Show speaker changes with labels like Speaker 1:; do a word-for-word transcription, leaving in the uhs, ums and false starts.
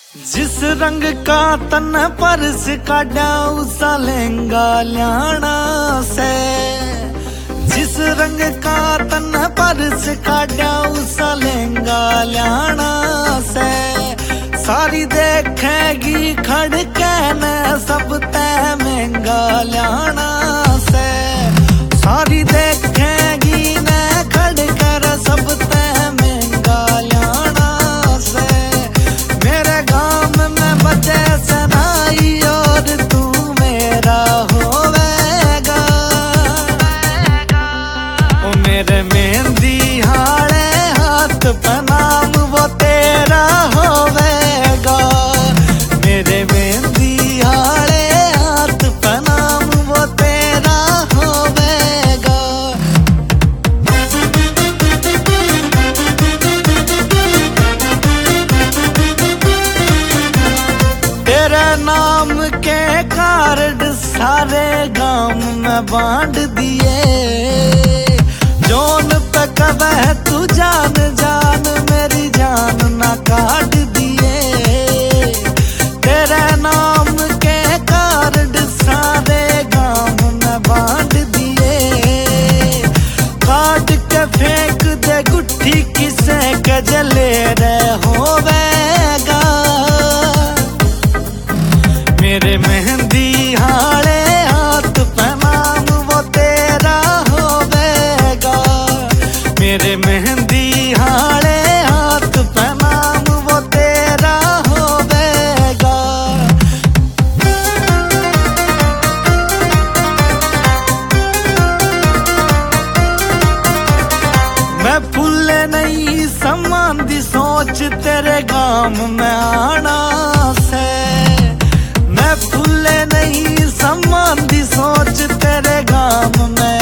Speaker 1: जिस रंग का तन परस काढ़ा उसा लहंगा ल्याना से। जिस रंग का तन परस काढ़ा उसा लहंगा ल्याना से। सारी देखेगी खड़के न सब तय महंगा ल्याना से। सारी देखेगी न खड़कर सब तय महंगा ल्याना से। मेरे गांव में बजे सनाई और तू मेरा होवेगा। ओ मेरे मेहंदी हाड़े हाथ पे नाम वो तेरा होवेगा। मेरे मेहंदी हाड़े हाथ पे नाम वो तेरा होवेगा। तेरे नाम के कार्ड सारे गांव में बांट दिए। जोन पे कबह तू जान जान मेरी जान ना काट दिए। तेरे नाम के कार्ड सारे गांव में बांट दिए। काट के फेंक दे गुट्ठी किसे के जले रे होवेगा। मेरे मेहंदी हाड़े हाथ पे नाम वो तेरा होवेगा। मेरे मेहंदी हाड़े हाथ पे नाम वो तेरा होवेगा। मैं फुल्ले नहीं समान दी सोच तेरे गांव में आना से। मैं फुल्ले नहीं समान दी सोच तेरे गांव में